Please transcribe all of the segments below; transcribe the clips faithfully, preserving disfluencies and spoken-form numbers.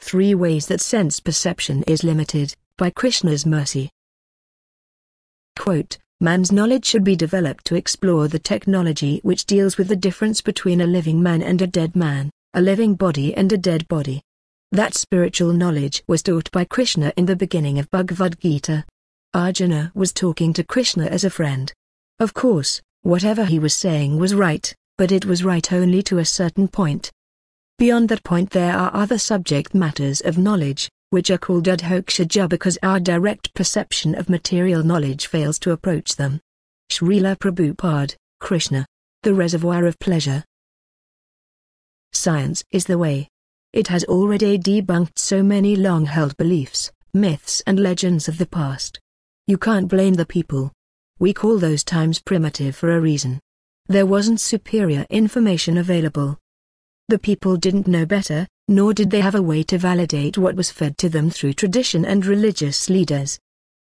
Three Ways That Sense Perception is Limited, by Krishna's Mercy. Quote, man's knowledge should be developed to explore the technology which deals with the difference between a living man and a dead man, a living body and a dead body. That spiritual knowledge was taught by Krishna in the beginning of Bhagavad Gita. Arjuna was talking to Krishna as a friend. Of course, whatever he was saying was right, but it was right only to a certain point. Beyond that point there are other subject matters of knowledge, which are called adhokshaya because our direct perception of material knowledge fails to approach them. Srila Prabhupada, Krishna. The Reservoir of Pleasure. Science is the way. It has already debunked so many long-held beliefs, myths and legends of the past. You can't blame the people. We call those times primitive for a reason. There wasn't superior information available. The people didn't know better, nor did they have a way to validate what was fed to them through tradition and religious leaders.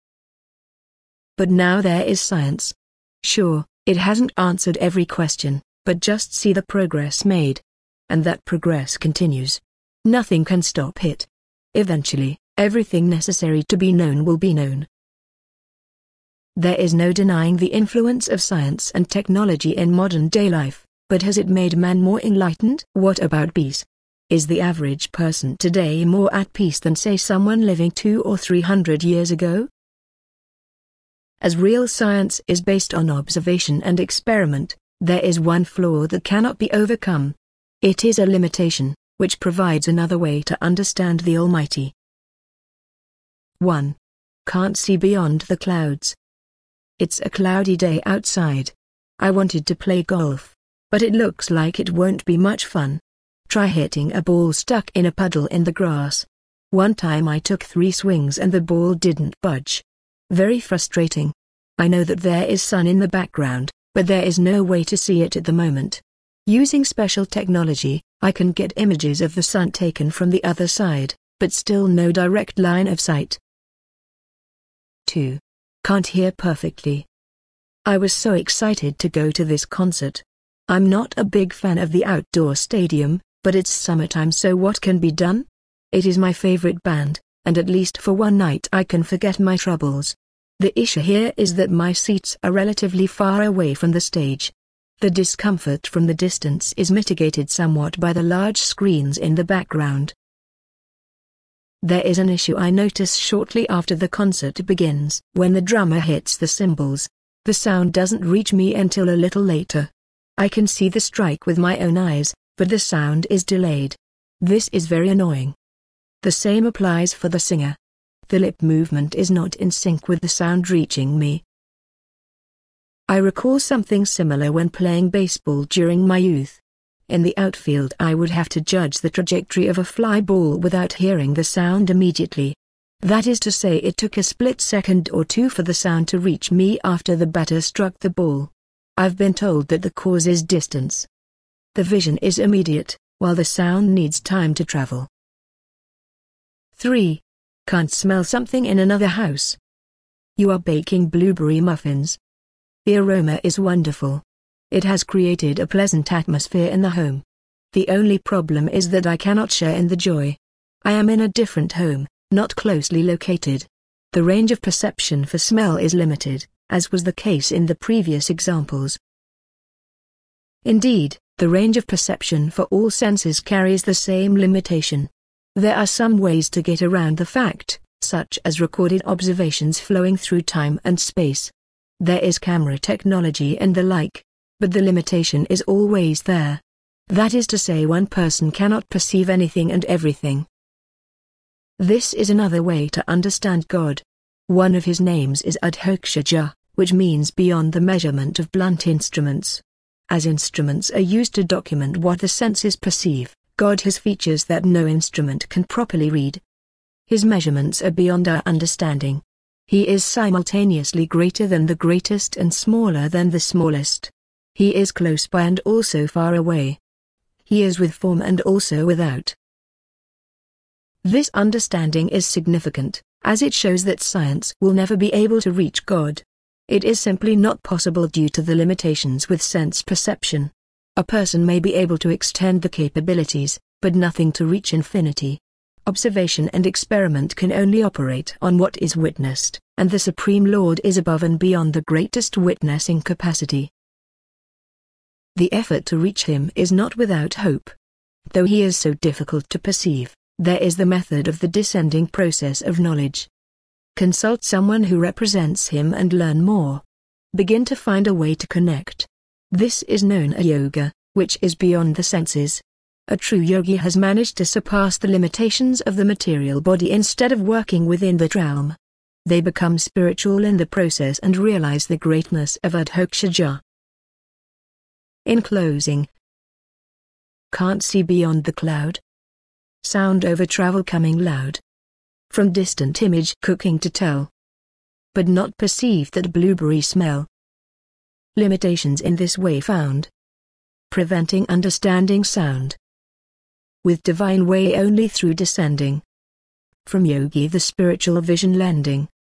But now there is science. Sure, it hasn't answered every question, but just see the progress made. And that progress continues. Nothing can stop it. Eventually, everything necessary to be known will be known. There is no denying the influence of science and technology in modern-day life. But has it made man more enlightened? What about peace? Is the average person today more at peace than say someone living two or three hundred years ago? As real science is based on observation and experiment, there is one flaw that cannot be overcome. It is a limitation, which provides another way to understand the Almighty. one. Can't see beyond the clouds. It's a cloudy day outside. I wanted to play golf. But it looks like it won't be much fun. Try hitting a ball stuck in a puddle in the grass. One time I took three swings and the ball didn't budge. Very frustrating. I know that there is sun in the background, but there is no way to see it at the moment. Using special technology, I can get images of the sun taken from the other side, but still no direct line of sight. two. Can't hear perfectly. I was so excited to go to this concert. I'm not a big fan of the outdoor stadium, but it's summertime, so what can be done? It is my favorite band, and at least for one night I can forget my troubles. The issue here is that my seats are relatively far away from the stage. The discomfort from the distance is mitigated somewhat by the large screens in the background. There is an issue I notice shortly after the concert begins. When the drummer hits the cymbals, the sound doesn't reach me until a little later. I can see the strike with my own eyes, but the sound is delayed. This is very annoying. The same applies for the singer. The lip movement is not in sync with the sound reaching me. I recall something similar when playing baseball during my youth. In the outfield I would have to judge the trajectory of a fly ball without hearing the sound immediately. That is to say, it took a split second or two for the sound to reach me after the batter struck the ball. I've been told that the cause is distance. The vision is immediate, while the sound needs time to travel. three. Can't smell something in another house. You are baking blueberry muffins. The aroma is wonderful. It has created a pleasant atmosphere in the home. The only problem is that I cannot share in the joy. I am in a different home, not closely located. The range of perception for smell is limited, as was the case in the previous examples. Indeed, the range of perception for all senses carries the same limitation. There are some ways to get around the fact, such as recorded observations flowing through time and space. There is camera technology and the like, but the limitation is always there. That is to say, one person cannot perceive anything and everything. This is another way to understand God. One of his names is Adhokshaya, which means beyond the measurement of blunt instruments. As instruments are used to document what the senses perceive, God has features that no instrument can properly read. His measurements are beyond our understanding. He is simultaneously greater than the greatest and smaller than the smallest. He is close by and also far away. He is with form and also without. This understanding is significant, as it shows that science will never be able to reach God. It is simply not possible due to the limitations with sense perception. A person may be able to extend the capabilities, but nothing to reach infinity. Observation and experiment can only operate on what is witnessed, and the Supreme Lord is above and beyond the greatest witnessing capacity. The effort to reach him is not without hope. Though he is so difficult to perceive, there is the method of the descending process of knowledge. Consult someone who represents him and learn more. Begin to find a way to connect. This is known as yoga, which is beyond the senses. A true yogi has managed to surpass the limitations of the material body instead of working within that realm. They become spiritual in the process and realize the greatness of Adhokshaja. In closing, can't see beyond the cloud. Sound over travel coming loud. From distant image cooking to tell. But not perceive that blueberry smell. Limitations in this way found. Preventing understanding sound. With divine way only through descending. From yogi the spiritual vision lending.